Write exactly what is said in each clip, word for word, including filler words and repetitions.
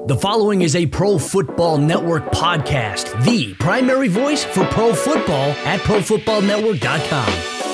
The following is a Pro Football Network podcast, the primary voice for pro football at pro football network dot com.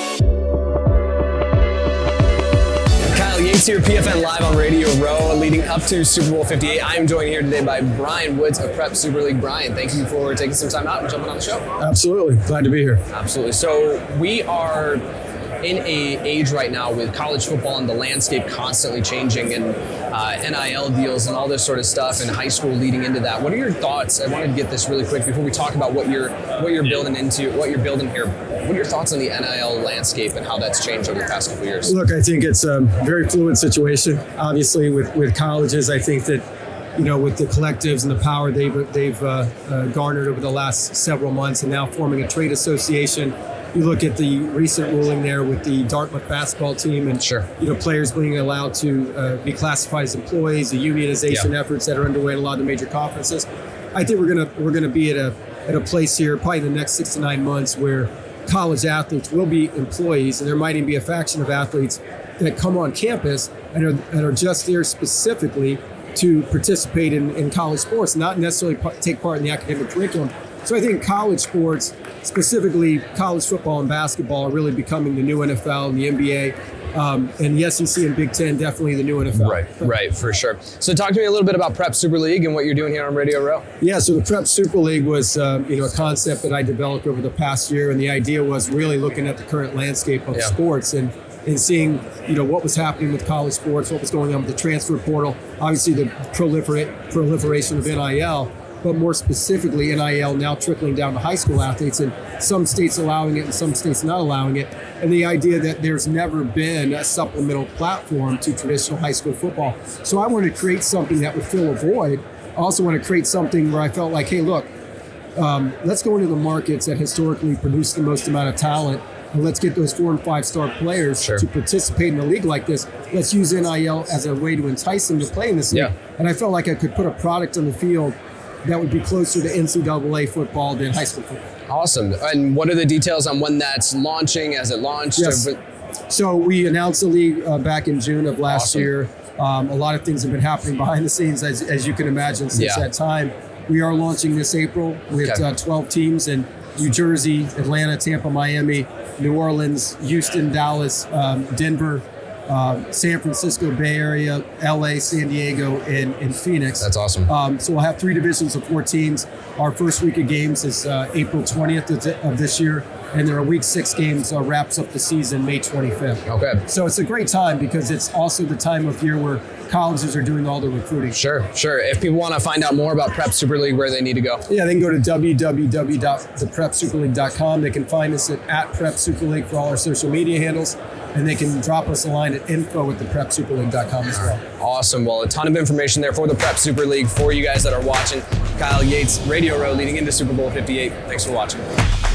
Kyle Yates here, P F N Live on Radio Row, leading up to Super Bowl fifty-eight. I am joined here today by Brian Woods of Prep Super League. Brian, thank you for taking some time out and jumping on the show. Absolutely. Glad to be here. Absolutely. So we are in a age right now with college football and the landscape constantly changing, and uh, N I L deals and all this sort of stuff, and high school leading into that. What are your thoughts? I wanted to get this really quick before we talk about what you're what you're building into, what you're building here. What are your thoughts on the N I L landscape and how that's changed over the past couple of years? Look, I think it's a very fluid situation. Obviously, with, with colleges, I think that, you know, with the collectives and the power they've they've uh, uh, garnered over the last several months, and now forming a trade association. You look at the recent ruling there with the Dartmouth basketball team, and sure. you know, players being allowed to uh, be classified as employees, the unionization yeah. efforts that are underway in a lot of the major conferences. I think we're gonna we're gonna be at a at a place here, probably in the next six to nine months, where college athletes will be employees, and there might even be a faction of athletes that come on campus and are, and are just there specifically to participate in, in college sports, not necessarily p- take part in the academic curriculum. So I think college sports, specifically college football and basketball, are really becoming the new N F L and the N B A. Um, and the S E C and Big Ten, definitely the new N F L. Right, right, for sure. So talk to me a little bit about Prep Super League and what you're doing here on Radio Row. Yeah, so the Prep Super League was uh, you know, a concept that I developed over the past year, and the idea was really looking at the current landscape of yeah. sports and, and seeing, you know, what was happening with college sports, what was going on with the transfer portal, obviously the proliferate, proliferation of N I L, but more specifically N I L now trickling down to high school athletes, and some states allowing it and some states not allowing it. And the idea that there's never been a supplemental platform to traditional high school football. So I wanted to create something that would fill a void. I also want to create something where I felt like, hey, look, um, let's go into the markets that historically produce the most amount of talent, and let's get those four and five star players sure. to participate in a league like this. Let's use N I L as a way to entice them to play in this league. Yeah. And I felt like I could put a product on the field that would be closer to N C double A football than high school football. Awesome. And what are the details on when that's launching? Has it launched? Yes. Or... So we announced the league uh, back in June of last awesome. year. Um, a lot of things have been happening behind the scenes, as, as you can imagine, since yeah. that time. We are launching this April with okay. uh, twelve teams in New Jersey, Atlanta, Tampa, Miami, New Orleans, Houston, Dallas, um, Denver, Uh, San Francisco Bay Area, L A, San Diego, and, and Phoenix. That's awesome. Um, so we'll have three divisions of four teams. Our first week of games is uh, April twentieth of this year, and there are week six games uh, wraps up the season May twenty-fifth. Okay. So it's a great time because it's also the time of year where colleges are doing all the recruiting. Sure, sure. If people want to find out more about Prep Super League, where they need to go? Yeah, they can go to w w w dot the prep super league dot com. They can find us at, at Prep Super League for all our social media handles. And they can drop us a line at info at the prep super league dot com as well. Awesome. Well, a ton of information there for the Prep Super League for you guys that are watching. Kyle Yates, Radio Row, leading into Super Bowl fifty-eight. Thanks for watching.